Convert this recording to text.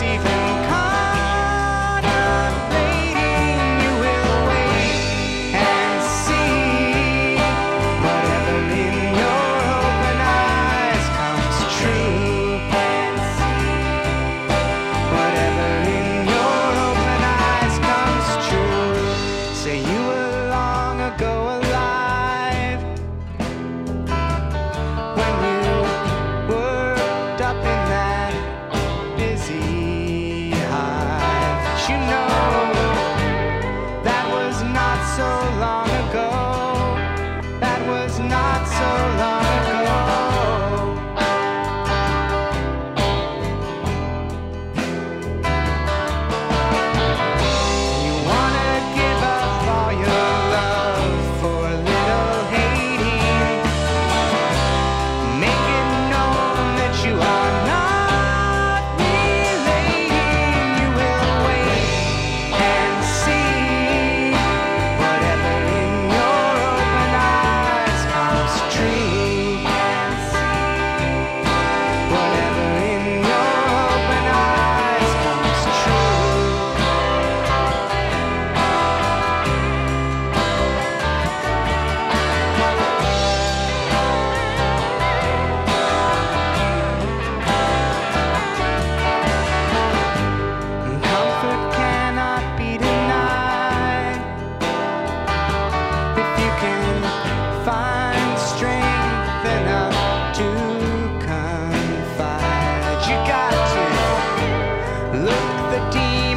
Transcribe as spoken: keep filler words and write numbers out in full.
even contemplating, you will wait and see. Whatever in your open eyes comes true. And see. Whatever in your open eyes comes true. Say you were long ago alive when you worked up in that busy hive. But you know that was not so long ago. That was not so long ago. You wanna give up all your love for a little hating. Make it known that you are not relating. You will wait and see. Whatever in your open eyes comes true. And see. Whatever in your open eyes comes true. Comfort cannot be denied if you can find strength enough to confide. You got to look the demon